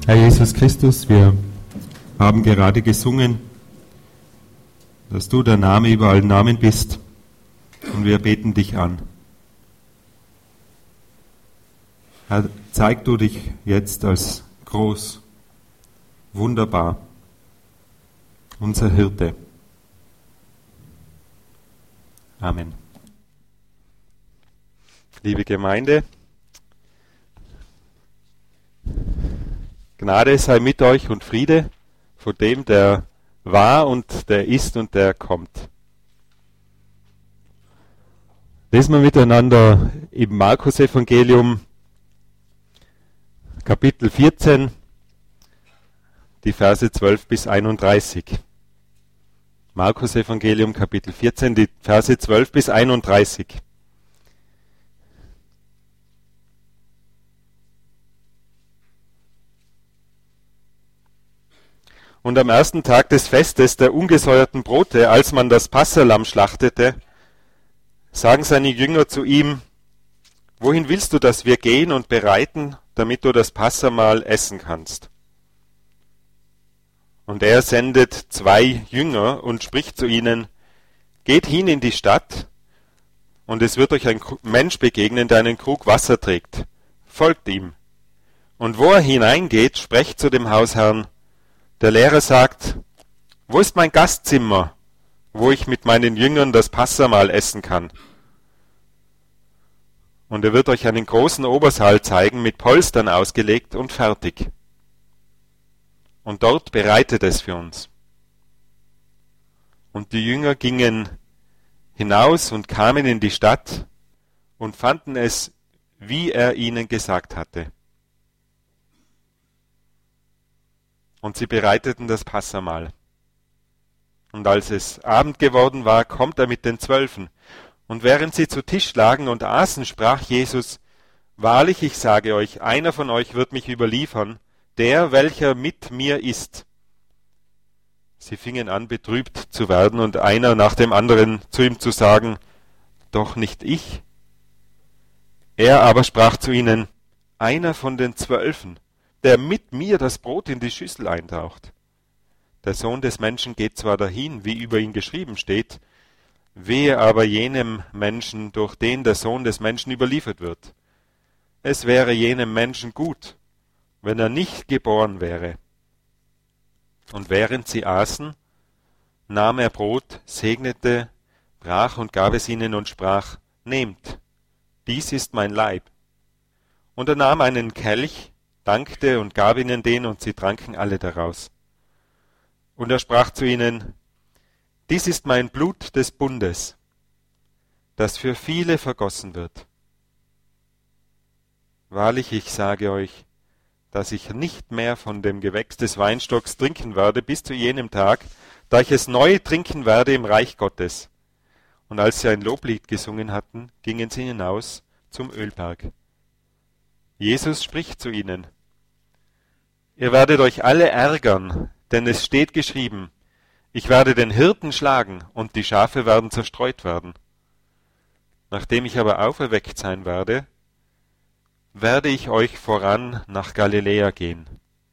Herr Jesus Christus, wir haben gerade gesungen, dass du der Name über allen Namen bist, und wir beten dich an. Herr, zeig du dich jetzt als groß, wunderbar, unser Hirte. Amen. Liebe Gemeinde, Gnade sei mit euch und Friede von dem, der war und der ist und der kommt. Lesen wir miteinander im Markus-Evangelium, Kapitel 14, die Verse 12 bis 31. Markus-Evangelium, Kapitel 14, die Verse 12 bis 31. Und am ersten Tag des Festes der ungesäuerten Brote, als man das Passalamm schlachtete, sagen seine Jünger zu ihm: Wohin willst du, dass wir gehen und bereiten, damit du das Passamahl essen kannst? Und er sendet 2 Jünger und spricht zu ihnen: Geht hin in die Stadt, und es wird euch ein Mensch begegnen, der einen Krug Wasser trägt. Folgt ihm. Und wo er hineingeht, sprecht zu dem Hausherrn: Der Lehrer sagt: Wo ist mein Gastzimmer, wo ich mit meinen Jüngern das Passamahl essen kann? Und er wird euch einen großen Obersaal zeigen, mit Polstern ausgelegt und fertig. Und dort bereitet es für uns. Und die Jünger gingen hinaus und kamen in die Stadt und fanden es, wie er ihnen gesagt hatte. Und sie bereiteten das Passamahl. Und als es Abend geworden war, kommt er mit den 12. Und während sie zu Tisch lagen und aßen, sprach Jesus: Wahrlich, ich sage euch, einer von euch wird mich überliefern, der, welcher mit mir ist. Sie fingen an, betrübt zu werden, und einer nach dem anderen zu ihm zu sagen: Doch nicht ich. Er aber sprach zu ihnen: Einer von den 12, der mit mir das Brot in die Schüssel eintaucht. Der Sohn des Menschen geht zwar dahin, wie über ihn geschrieben steht, wehe aber jenem Menschen, durch den der Sohn des Menschen überliefert wird. Es wäre jenem Menschen gut, wenn er nicht geboren wäre. Und während sie aßen, nahm er Brot, segnete, brach und gab es ihnen und sprach: Nehmt, dies ist mein Leib. Und er nahm einen Kelch, dankte und gab ihnen den, und sie tranken alle daraus. Und er sprach zu ihnen: Dies ist mein Blut des Bundes, das für viele vergossen wird. Wahrlich, ich sage euch, dass ich nicht mehr von dem Gewächs des Weinstocks trinken werde, bis zu jenem Tag, da ich es neu trinken werde im Reich Gottes. Und als sie ein Loblied gesungen hatten, gingen sie hinaus zum Ölberg. Jesus spricht zu ihnen: Ihr werdet euch alle ärgern, denn es steht geschrieben: Ich werde den Hirten schlagen, und die Schafe werden zerstreut werden. Nachdem ich aber auferweckt sein werde, werde ich euch voran nach Galiläa gehen.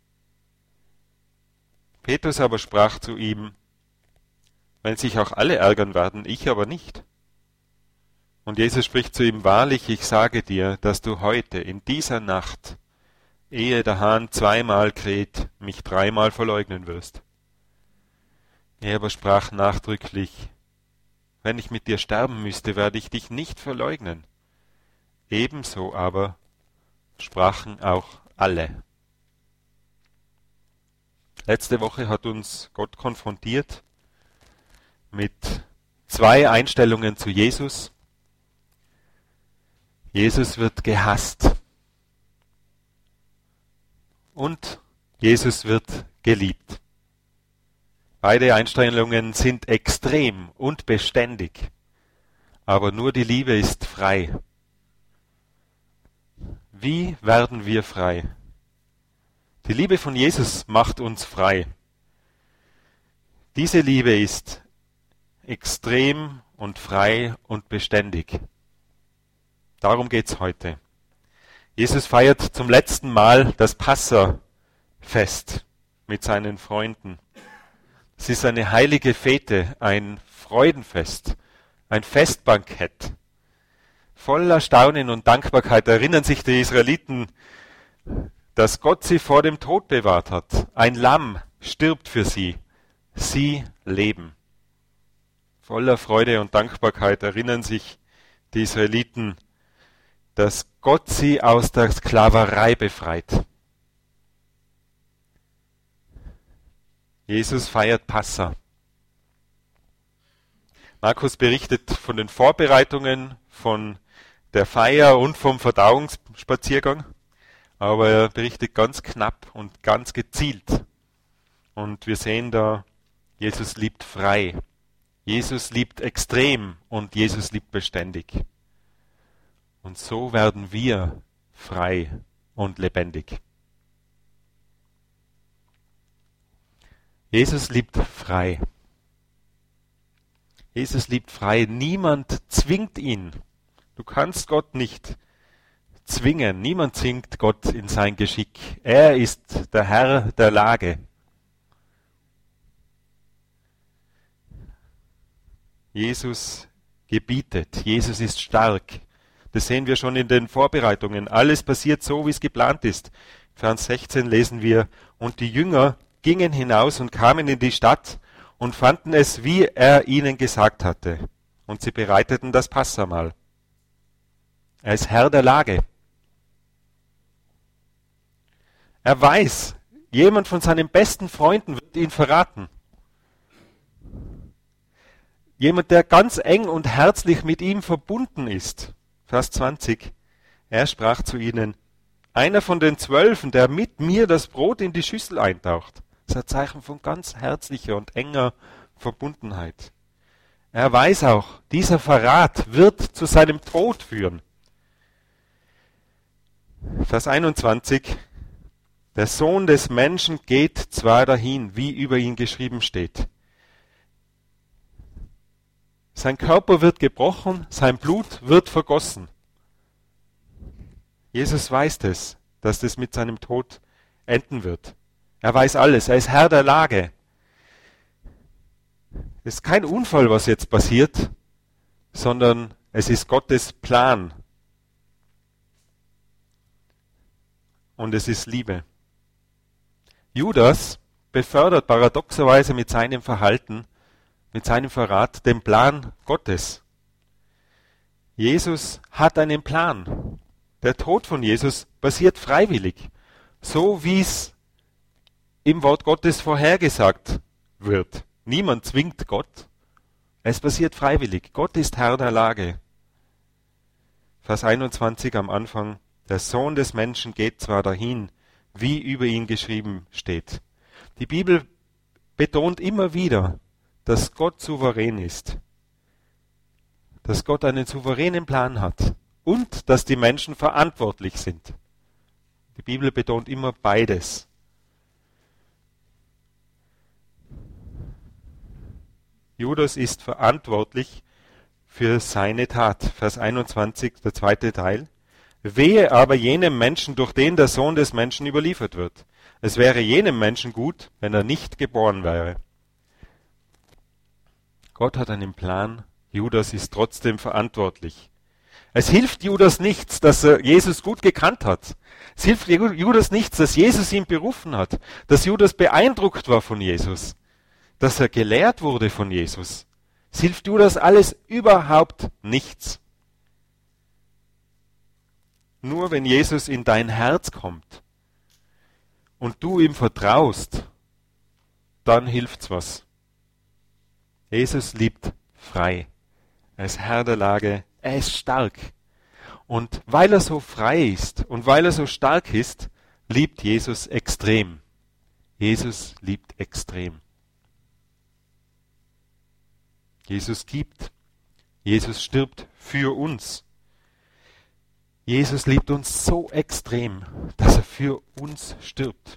Petrus aber sprach zu ihm: Wenn sich auch alle ärgern werden, ich aber nicht. Und Jesus spricht zu ihm: Wahrlich, ich sage dir, dass du heute, in dieser Nacht, ehe der Hahn 2-mal kräht, mich 3-mal verleugnen wirst. Er aber sprach nachdrücklich: Wenn ich mit dir sterben müsste, werde ich dich nicht verleugnen. Ebenso aber sprachen auch alle. Letzte Woche hat uns Gott konfrontiert mit 2 Einstellungen zu Jesus. Jesus wird gehasst und Jesus wird geliebt. Beide Einstellungen sind extrem und beständig, aber nur die Liebe ist frei. Wie werden wir frei? Die Liebe von Jesus macht uns frei. Diese Liebe ist extrem und frei und beständig. Darum geht's heute. Jesus feiert zum letzten Mal das Passa Fest mit seinen Freunden. Es ist eine heilige Fete, ein Freudenfest, ein Festbankett. Voller Staunen und Dankbarkeit erinnern sich die Israeliten, dass Gott sie vor dem Tod bewahrt hat. Ein Lamm stirbt für sie. Sie leben. Voller Freude und Dankbarkeit erinnern sich die Israeliten, dass Gott sie aus der Sklaverei befreit. Jesus feiert Passa. Markus berichtet von den Vorbereitungen, von der Feier und vom Verdauungsspaziergang, aber er berichtet ganz knapp und ganz gezielt. Und wir sehen da, Jesus liebt frei, Jesus liebt extrem und Jesus liebt beständig. Und so werden wir frei und lebendig. Jesus liebt frei. Jesus liebt frei. Niemand zwingt ihn. Du kannst Gott nicht zwingen. Niemand zwingt Gott in sein Geschick. Er ist der Herr der Lage. Jesus gebietet. Jesus ist stark. Das sehen wir schon in den Vorbereitungen. Alles passiert so, wie es geplant ist. Vers 16 lesen wir, und die Jünger gingen hinaus und kamen in die Stadt und fanden es, wie er ihnen gesagt hatte. Und sie bereiteten das Passamahl. Er ist Herr der Lage. Er weiß, jemand von seinen besten Freunden wird ihn verraten. Jemand, der ganz eng und herzlich mit ihm verbunden ist. Vers 20. Er sprach zu ihnen, einer von den 12, der mit mir das Brot in die Schüssel eintaucht. Das ist ein Zeichen von ganz herzlicher und enger Verbundenheit. Er weiß auch, dieser Verrat wird zu seinem Tod führen. Vers 21. Der Sohn des Menschen geht zwar dahin, wie über ihn geschrieben steht. Sein Körper wird gebrochen, sein Blut wird vergossen. Jesus weiß das, dass das mit seinem Tod enden wird. Er weiß alles, er ist Herr der Lage. Es ist kein Unfall, was jetzt passiert, sondern es ist Gottes Plan. Und es ist Liebe. Judas befördert paradoxerweise mit seinem Verhalten, mit seinem Verrat den Plan Gottes. Jesus hat einen Plan. Der Tod von Jesus passiert freiwillig, so wie es im Wort Gottes vorhergesagt wird. Niemand zwingt Gott. Es passiert freiwillig. Gott ist Herr der Lage. Vers 21 am Anfang. Der Sohn des Menschen geht zwar dahin, wie über ihn geschrieben steht. Die Bibel betont immer wieder, dass Gott souverän ist. Dass Gott einen souveränen Plan hat. Und dass die Menschen verantwortlich sind. Die Bibel betont immer beides. Judas ist verantwortlich für seine Tat. Vers 21, der zweite Teil. Wehe aber jenem Menschen, durch den der Sohn des Menschen überliefert wird. Es wäre jenem Menschen gut, wenn er nicht geboren wäre. Gott hat einen Plan, Judas ist trotzdem verantwortlich. Es hilft Judas nichts, dass er Jesus gut gekannt hat. Es hilft Judas nichts, dass Jesus ihn berufen hat, dass Judas beeindruckt war von Jesus, dass er gelehrt wurde von Jesus. Es hilft Judas alles überhaupt nichts. Nur wenn Jesus in dein Herz kommt und du ihm vertraust, dann hilft's was. Jesus liebt frei. Er ist Herr der Lage. Er ist stark. Und weil er so frei ist und weil er so stark ist, liebt Jesus extrem. Jesus liebt extrem. Jesus gibt. Jesus stirbt für uns. Jesus liebt uns so extrem, dass er für uns stirbt.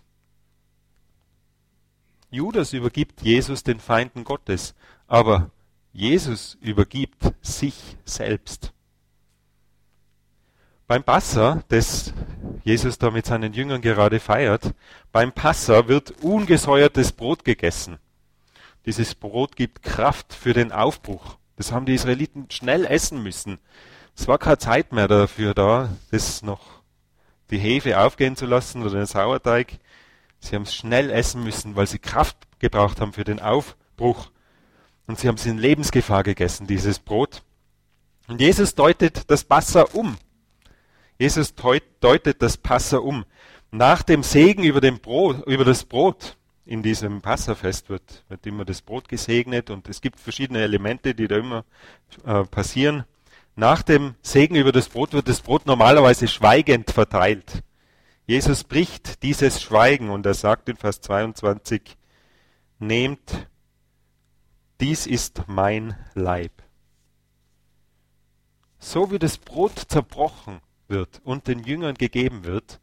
Judas übergibt Jesus den Feinden Gottes, aber Jesus übergibt sich selbst. Beim Passa, das Jesus da mit seinen Jüngern gerade feiert. Beim Passa wird ungesäuertes Brot gegessen. Dieses Brot gibt Kraft für den Aufbruch. Das haben die Israeliten schnell essen müssen. Es war keine Zeit mehr dafür da, das noch die Hefe aufgehen zu lassen oder den Sauerteig. Sie haben es schnell essen müssen, weil sie Kraft gebraucht haben für den Aufbruch. Und sie haben es in Lebensgefahr gegessen, dieses Brot. Und Jesus deutet das Passa um. Jesus deutet das Passa um. Nach dem Segen über das Brot in diesem Passafest wird immer das Brot gesegnet und es gibt verschiedene Elemente, die da immer passieren. Nach dem Segen über das Brot wird das Brot normalerweise schweigend verteilt. Jesus bricht dieses Schweigen und er sagt in Vers 22, nehmt, dies ist mein Leib. So wie das Brot zerbrochen wird und den Jüngern gegeben wird,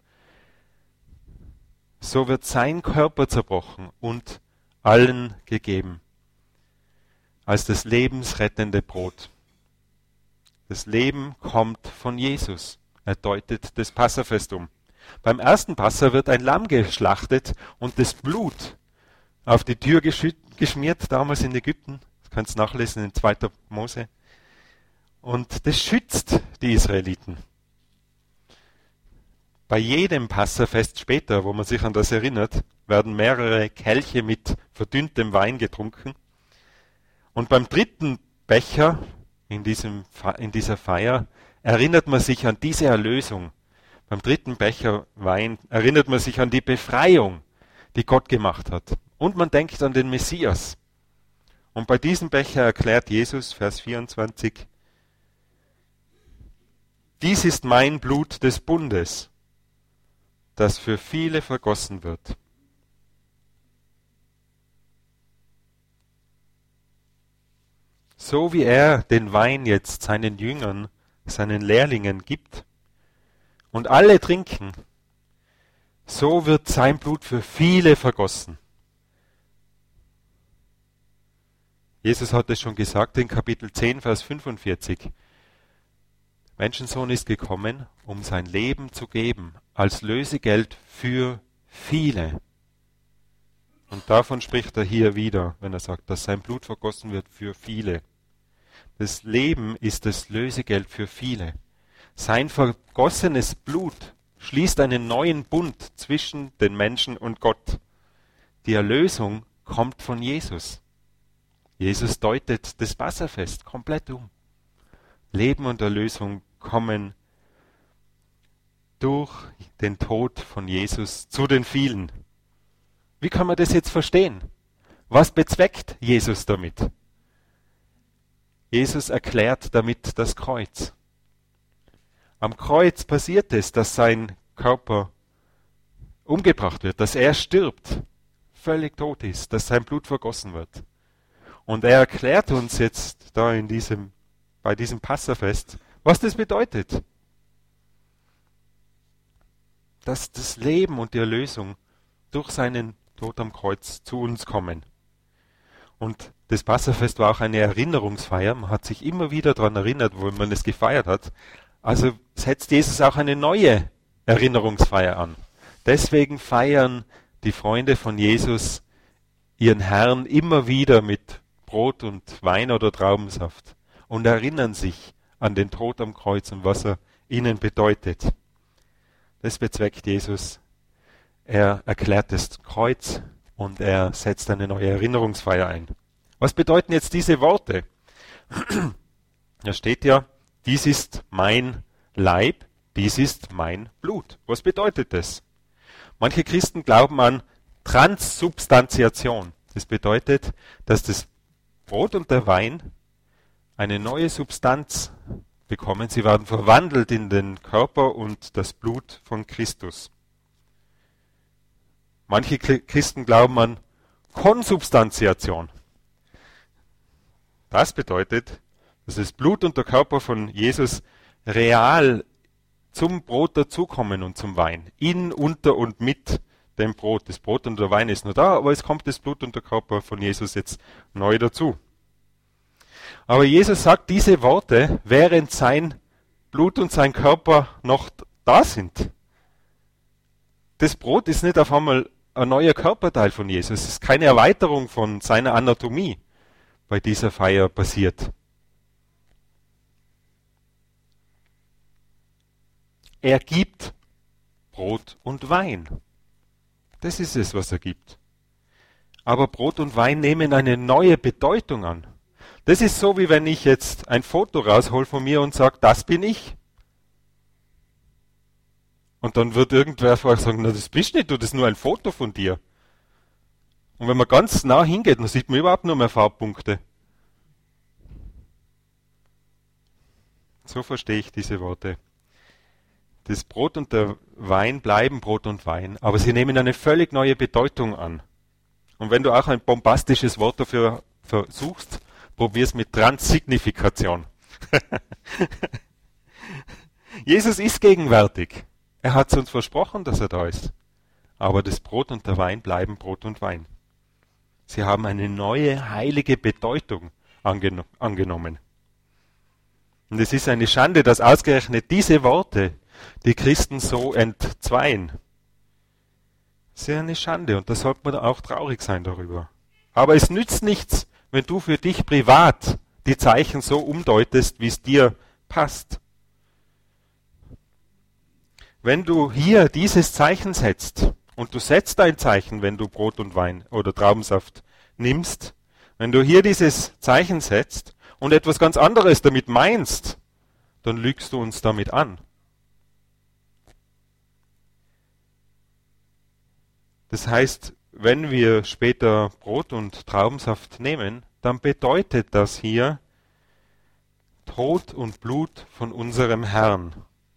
so wird sein Körper zerbrochen und allen gegeben, als das lebensrettende Brot. Das Leben kommt von Jesus. Er deutet das Passafest um. Beim ersten Passa wird ein Lamm geschlachtet und das Blut auf die Tür geschmiert, damals in Ägypten. Das kannst du nachlesen in 2. Mose. Und das schützt die Israeliten. Bei jedem Passafest später, wo man sich an das erinnert, werden mehrere Kelche mit verdünntem Wein getrunken. Und beim dritten Becher in dieser Feier erinnert man sich an diese Erlösung. Beim dritten Becher Wein erinnert man sich an die Befreiung, die Gott gemacht hat. Und man denkt an den Messias. Und bei diesem Becher erklärt Jesus, Vers 24, dies ist mein Blut des Bundes, das für viele vergossen wird. So wie er den Wein jetzt seinen Jüngern, seinen Lehrlingen gibt und alle trinken, so wird sein Blut für viele vergossen. Jesus hat es schon gesagt in Kapitel 10, Vers 45. Menschensohn ist gekommen, um sein Leben zu geben, als Lösegeld für viele. Und davon spricht er hier wieder, wenn er sagt, dass sein Blut vergossen wird für viele. Das Leben ist das Lösegeld für viele. Sein vergossenes Blut schließt einen neuen Bund zwischen den Menschen und Gott. Die Erlösung kommt von Jesus. Jesus deutet das Passafest komplett um. Leben und Erlösung kommen durch den Tod von Jesus zu den vielen. Wie kann man das jetzt verstehen? Was bezweckt Jesus damit? Jesus erklärt damit das Kreuz. Am Kreuz passiert es, dass sein Körper umgebracht wird, dass er stirbt, völlig tot ist, dass sein Blut vergossen wird. Und er erklärt uns jetzt da bei diesem Passafest, was das bedeutet. Dass das Leben und die Erlösung durch seinen Tod am Kreuz zu uns kommen. Und das Passafest war auch eine Erinnerungsfeier. Man hat sich immer wieder daran erinnert, wo man es gefeiert hat. Also setzt Jesus auch eine neue Erinnerungsfeier an. Deswegen feiern die Freunde von Jesus ihren Herrn immer wieder mit Brot und Wein oder Traubensaft und erinnern sich an den Tod am Kreuz und was er ihnen bedeutet. Das bezweckt Jesus. Er erklärt das Kreuz und er setzt eine neue Erinnerungsfeier ein. Was bedeuten jetzt diese Worte? Da steht ja, dies ist mein Leib, dies ist mein Blut. Was bedeutet das? Manche Christen glauben an Transsubstantiation. Das bedeutet, dass das Brot und der Wein eine neue Substanz bekommen. Sie werden verwandelt in den Körper und das Blut von Christus. Manche Christen glauben an Konsubstantiation. Das bedeutet, dass das Blut und der Körper von Jesus real zum Brot dazukommen und zum Wein. In, unter und mit dem Brot. Das Brot und der Wein ist nur da, aber es kommt das Blut und der Körper von Jesus jetzt neu dazu. Aber Jesus sagt diese Worte, während sein Blut und sein Körper noch da sind. das Brot ist nicht auf einmal ein neuer Körperteil von Jesus. Es ist keine Erweiterung von seiner Anatomie bei dieser Feier passiert. Er gibt Brot und Wein. Das ist es, was er gibt. Aber Brot und Wein nehmen eine neue Bedeutung an. Das ist so, wie wenn ich jetzt ein Foto raushol von mir und sage, das bin ich. Und dann wird irgendwer vorher sagen, na, das bist nicht du, das ist nur ein Foto von dir. Und wenn man ganz nah hingeht, dann sieht man überhaupt nur mehr Farbpunkte. So verstehe ich diese Worte. Das Brot und der Wein bleiben Brot und Wein, aber sie nehmen eine völlig neue Bedeutung an. Und wenn du auch ein bombastisches Wort dafür versuchst, probier's mit Transsignifikation. Jesus ist gegenwärtig. Er hat uns versprochen, dass er da ist. Aber das Brot und der Wein bleiben Brot und Wein. Sie haben eine neue, heilige Bedeutung angenommen. Und es ist eine Schande, dass ausgerechnet diese Worte die Christen so entzweien. Das ist eine Schande und da sollte man auch traurig sein darüber. Aber es nützt nichts, wenn du für dich privat die Zeichen so umdeutest, wie es dir passt. Wenn du hier dieses Zeichen setzt, und du setzt ein Zeichen, wenn du Brot und Wein oder Traubensaft nimmst, wenn du hier dieses Zeichen setzt und etwas ganz anderes damit meinst, dann lügst du uns damit an. Das heißt, wenn wir später Brot und Traubensaft nehmen, dann bedeutet das hier Tod und Blut von unserem Herrn.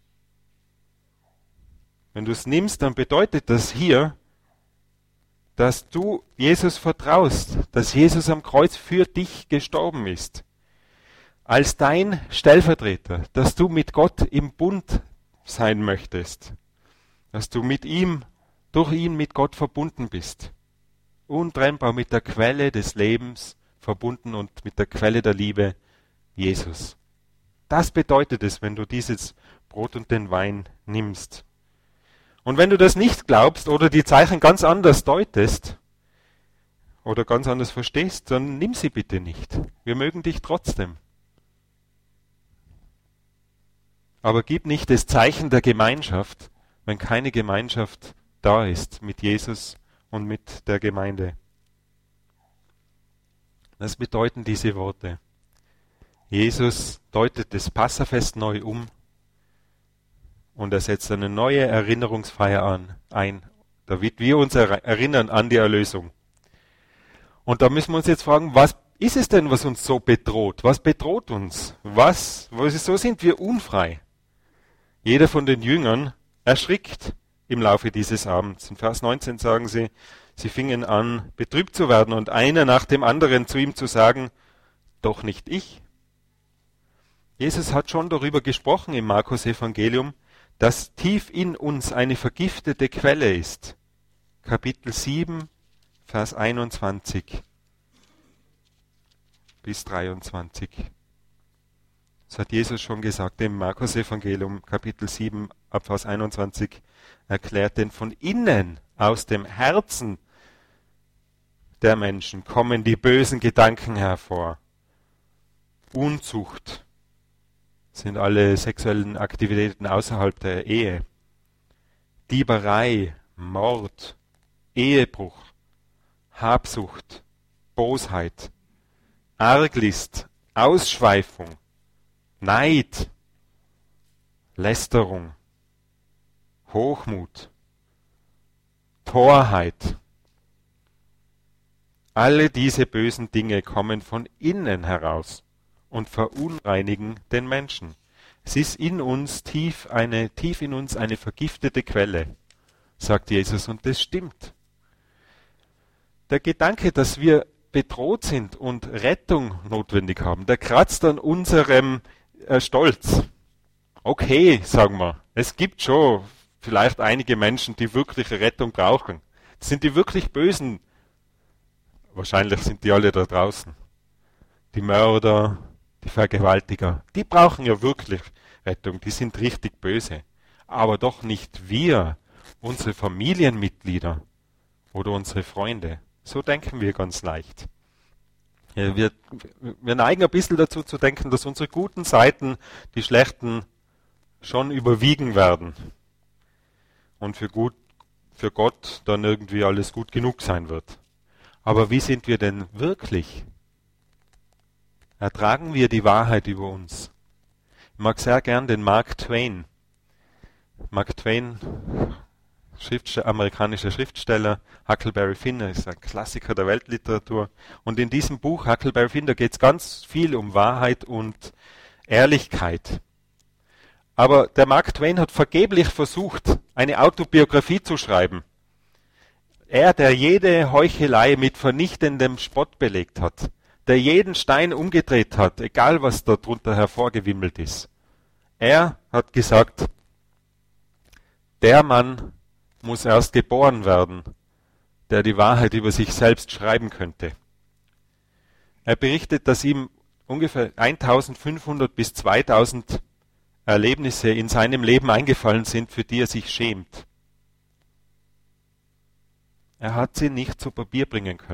Wenn du es nimmst, dann bedeutet das hier, dass du Jesus vertraust, dass Jesus am Kreuz für dich gestorben ist. Als dein Stellvertreter, dass du mit Gott im Bund sein möchtest, dass du mit ihm, durch ihn mit Gott verbunden bist. Untrennbar mit der Quelle des Lebens verbunden und mit der Quelle der Liebe, Jesus. Das bedeutet es, wenn du dieses Brot und den Wein nimmst. Und wenn du das nicht glaubst oder die Zeichen ganz anders deutest oder ganz anders verstehst, dann nimm sie bitte nicht. Wir mögen dich trotzdem. Aber gib nicht das Zeichen der Gemeinschaft, wenn keine Gemeinschaft da ist mit Jesus und mit der Gemeinde. Das bedeuten diese Worte. Jesus deutet das Passafest neu um und er setzt eine neue Erinnerungsfeier ein, damit wir uns erinnern an die Erlösung. Und da müssen wir uns jetzt fragen, was ist es denn, was uns so bedroht? Was bedroht uns? So sind wir unfrei. Jeder von den Jüngern erschrickt im Laufe dieses Abends. In Vers 19 sagen sie fingen an, betrübt zu werden und einer nach dem anderen zu ihm zu sagen, doch nicht ich. Jesus hat schon darüber gesprochen im Markus-Evangelium, dass tief in uns eine vergiftete Quelle ist. Kapitel 7, Vers 21 bis 23. Das hat Jesus schon gesagt im Markus-Evangelium, Kapitel 7, ab Vers 21, erklärt, denn von innen, aus dem Herzen der Menschen kommen die bösen Gedanken hervor. Unzucht sind alle sexuellen Aktivitäten außerhalb der Ehe. Dieberei, Mord, Ehebruch, Habsucht, Bosheit, Arglist, Ausschweifung, Neid, Lästerung, Hochmut, Torheit. Alle diese bösen Dinge kommen von innen heraus und verunreinigen den Menschen. Es ist in uns tief in uns eine vergiftete Quelle, sagt Jesus, und das stimmt. Der Gedanke, dass wir bedroht sind und Rettung notwendig haben, der kratzt an unserem Stolz. Okay, sagen wir, es gibt schon vielleicht einige Menschen, die wirkliche Rettung brauchen. Das sind die wirklich Bösen. Wahrscheinlich sind die alle da draußen. Die Mörder, die Vergewaltiger, die brauchen ja wirklich Rettung, die sind richtig böse. Aber doch nicht wir. unsere Familienmitglieder oder unsere Freunde. So denken wir ganz leicht. Ja, wir neigen ein bisschen dazu zu denken, dass unsere guten Seiten die schlechten schon überwiegen werden und für Gott dann irgendwie alles gut genug sein wird. Aber wie sind wir denn wirklich? Ertragen wir die Wahrheit über uns? Ich mag sehr gern den Mark Twain. Mark Twain, amerikanischer Schriftsteller, Huckleberry Finn, ist ein Klassiker der Weltliteratur. Und in diesem Buch Huckleberry Finn, da geht es ganz viel um Wahrheit und Ehrlichkeit. Aber der Mark Twain hat vergeblich versucht, eine Autobiografie zu schreiben. Er, der jede Heuchelei mit vernichtendem Spott belegt hat, der jeden Stein umgedreht hat, egal was da drunter hervorgewimmelt ist. Er hat gesagt, der Mann muss erst geboren werden, der die Wahrheit über sich selbst schreiben könnte. Er berichtet, dass ihm ungefähr 1500 bis 2000 Erlebnisse in seinem Leben eingefallen sind, für die er sich schämt. Er hat sie nicht zu Papier bringen können.